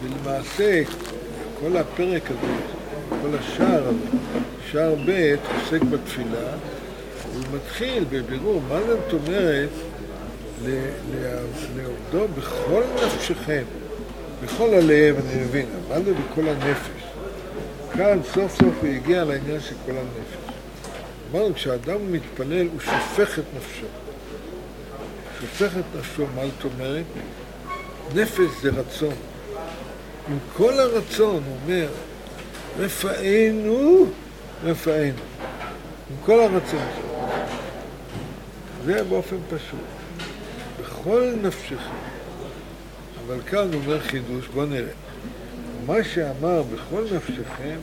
ולמעשה כל הפרק הזה, כל השער הזה, שער ב' עוסק בתפילה, הוא מתחיל בבירור מה זאת אומרת לעובדו בכל נפשכם, בכל הלב, אני מבין, מה זה בכל הנפש? כאן סוף סוף הוא הגיע לעניין של כל הנפש. אמרנו, כשאדם מתפלל הוא שופך את נפשו. שופך את נפשו, מה זאת אומרת? נפש זה רצון. עם כל הרצון הוא אומר, רפאנו, רפאנו. עם כל הרצון שלו. זה באופן פשוט. בכל נפשכם. אבל כאן הוא אומר חידוש, בוא נראה. מה שאמר בכל נפשכם,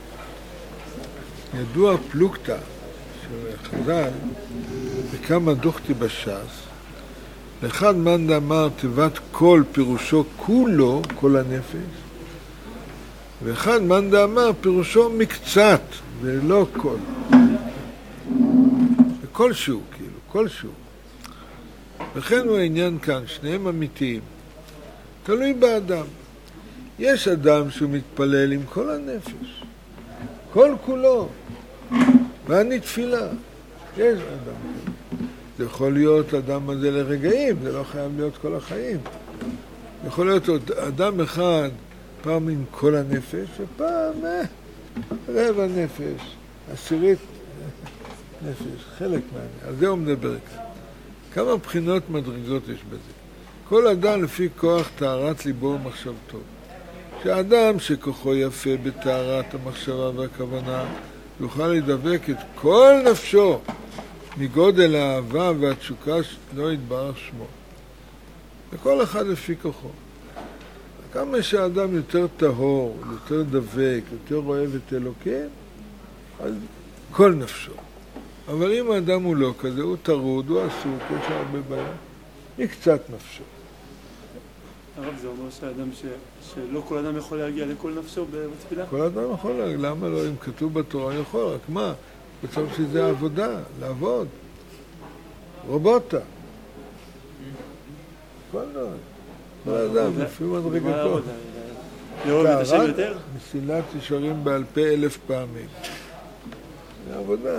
ידוע פלוגתא של חז"ל, וכמה דוכתי בש"ס, לאחד מאן דאמר תיבת כל פירושו כולו, כל הנפש, ואחד מאן דאמר פירושו מקצת, ולא כל. וכלשהו, כאילו, כלשהו. וכן הוא העניין כאן, שניהם אמיתיים. תלוי באדם. יש אדם שהוא מתפלל עם כל הנפש, כל כולו, ואני תפילה. יש אדם כזה. זה יכול להיות אדם הזה לרגעים, זה לא חייב להיות כל החיים. יכול להיות אדם אחד, פעם עם כל הנפש, ופעם רבע נפש, עשירית נפש, חלק מהעניין. על זה הוא מדבר כאן. כמה בחינות מדרגות יש בזה. כל אדם לפי כוח טהרת ליבו ומחשבתו. שאדם שכוחו יפה בטהרת המחשבה והכוונה, יוכל לדבק את כל נפשו מגודל האהבה והתשוקה לא יתברך שמו. וכל אחד לפי כוחו. כמה שהאדם יותר טהור, יותר דבק, יותר אוהב את אלוקים, אז כל נפשו. אבל אם האדם הוא לא כזה, הוא טרוד, הוא עסוק, יש הרבה בעיה, מקצת נפשו. הרב, זה אומר שהאדם שלא כל אדם יכול להגיע לכל נפשו בתפילה? כל אדם יכול להגיע, למה לא? אם כתוב בתורה יכול, רק מה? בסוף שזה עבודה, לעבוד. רובוטה. כל אדם, לפי מדרגתו. לאהוב את השם יותר? מסילת ישרים בעל פה 1000 פעמים. זה עבודה.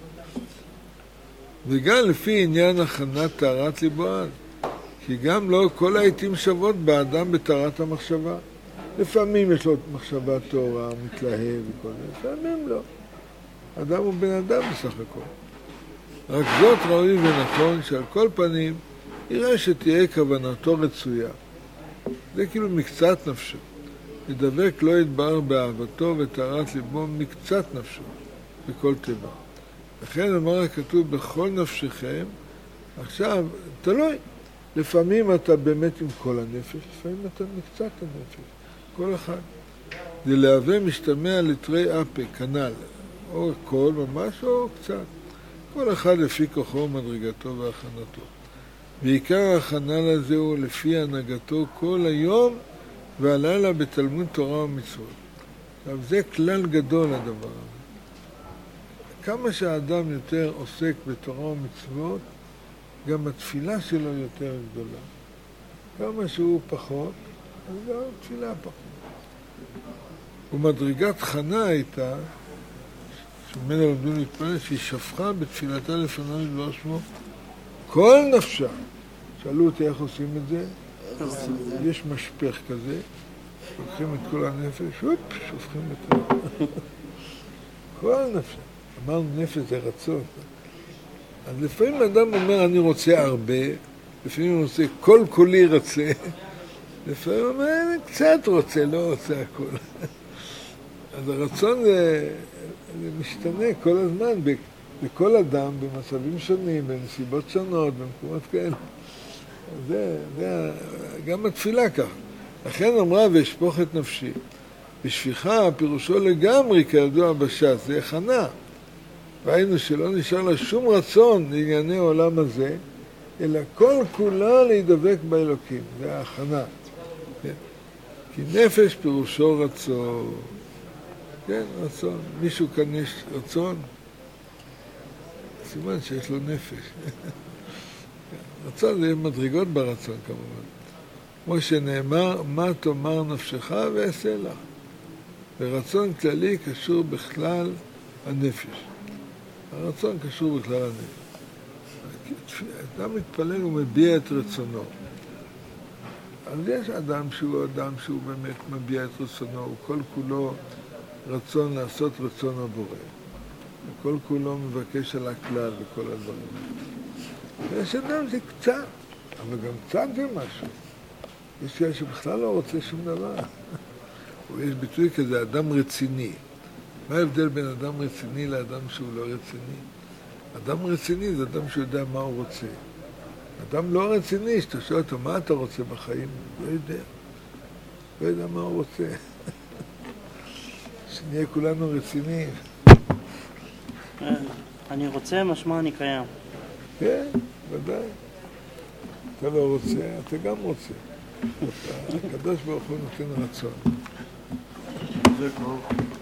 וגם לפי עניין הכנת טהרת ליבו, כי גם לא כל העיתים שוות באדם בטהרת המחשבה. לפעמים יש לו מחשבה טהורה, מתלהב וכל זה, לפעמים לא. אדם הוא בן אדם בסך הכל. רק זאת ראוי ונכון שעל כל פנים יראה שתהיה כוונתו רצויה. זה כאילו מקצת נפשו. ידבק לא יתבהר באהבתו וטהרת ליבו מקצת נפשו, בכל טבע. לכן אמר הכתוב בכל נפשכם, עכשיו תלוי. לפעמים אתה באמת עם כל הנפש, לפעמים אתה מקצת הנפש. כל אחד. זה להווה משתמע לתרי אפה, כנל. או כל ממש או קצת. כל אחד לפי כוחו ומדרגתו והכנתו. ועיקר ההכנה לזה הוא לפי הנהגתו כל היום והלילה בתלמוד תורה ומצוות. עכשיו זה כלל גדול הדבר הזה. כמה שהאדם יותר עוסק בתורה ומצוות, גם התפילה שלו יותר גדולה. כמה שהוא פחות, אז גם התפילה פחות. ומדרגת חנה הייתה, שממנה למדו להתפלל, שהיא שפכה בתפילתה לפניו לדבר שמו, כל נפשה. שאלו אותי איך עושים את זה? יש משפך כזה, לוקחים את כל הנפש, שופכים את זה. כל נפשה. אמרנו נפש זה רצון. אז לפעמים אדם אומר אני רוצה הרבה, לפעמים הוא רוצה כל כולי רוצה, לפעמים הוא אומר אני קצת רוצה, לא רוצה הכל. אז הרצון זה משתנה כל הזמן, בכל אדם, במצבים שונים, בנסיבות שונות, במקומות כאלה. זה גם התפילה כך. לכן אמרה ואשפוך את נפשי. בשפיכה פירושו לגמרי כידוע בש"ס, זה הכנה. ראינו שלא נשאר לה שום רצון לענייני העולם הזה, אלא כל כולה להידבק באלוקים, זה ההכנה. כן? כי נפש פירושו רצון. כן, רצון. מישהו כאן יש רצון? סימן שיש לו נפש. רצון זה מדרגות ברצון כמובן. כמו שנאמר, מה תאמר נפשך ועשה לך. ורצון כללי קשור בכלל הנפש. הרצון קשור בכלל הנפש. אדם מתפלל ומביע את רצונו. אז יש אדם שהוא באמת מביע את רצונו, הוא כל כולו רצון לעשות רצון הבורא. וכל כולו מבקש על הכלל וכל הדברים. ויש אדם זה קצת, אבל גם קצת זה משהו. יש כאלה שבכלל לא רוצה שום דבר. ויש ביטוי כזה, אדם רציני. מה ההבדל בין אדם רציני לאדם שהוא לא רציני? אדם רציני זה אדם שיודע מה הוא רוצה. אדם לא רציני, שאתה שואל אותו, מה אתה רוצה בחיים? לא יודע. לא יודע מה הוא רוצה. שנהיה כולנו רציניים. אני רוצה, משמע אני קיים. כן, ודאי. אתה לא רוצה, אתה גם רוצה. הקדוש ברוך הוא נותן רצון. זה כבר.